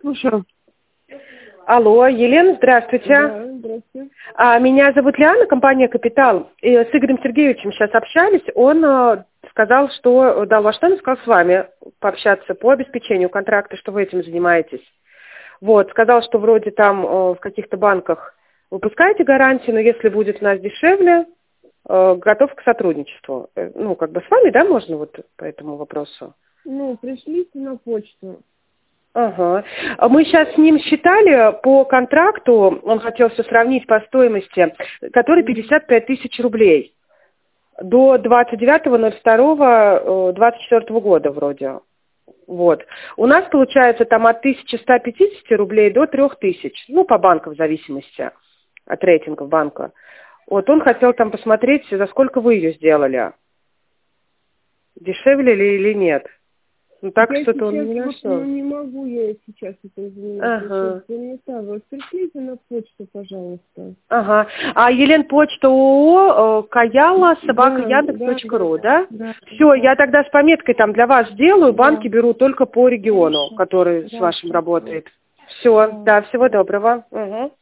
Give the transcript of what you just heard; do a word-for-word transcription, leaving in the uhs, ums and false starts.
Слушаю. Алло, Елена, здравствуйте. Да, здравствуйте. А, меня зовут Лиана, компания «Капитал». И с Игорем Сергеевичем сейчас общались. Он э, сказал, что дал ваш номер, сказал с вами пообщаться по обеспечению контракта, что вы этим занимаетесь. Вот, сказал, что вроде там э, в каких-то банках выпускаете гарантии, но если будет у нас дешевле, э, готов к сотрудничеству. Э, ну, как бы с вами, да, можно вот по этому вопросу? Ну, пришлите на почту. Ага. А Мы сейчас с ним считали по контракту, он хотел все сравнить по стоимости, который пятьдесят пять тысяч рублей до двадцать девятого ноль второго двадцать четвёртого года вроде. Вот. У нас получается там от тысячи ста пятидесяти рублей до трех тысяч, ну, по банкам в зависимости от рейтингов банка. Вот он хотел там посмотреть, за сколько вы ее сделали. Дешевле ли или нет. Ну, так я что-то он сейчас не вот, нашел. ну, не могу я сейчас это заниматься. Ага. Сейчас занята. Вот пришлите на почту, пожалуйста. Ага. А Елен, почта ООО Каяла, собака Да, Яндекс точка ру, да, да? да, Все, да. я тогда с пометкой там для вас сделаю, банки Да. беру только по региону, Хорошо. который с Да, вашим хорошо. работает. Все, Да. да, всего доброго. Угу.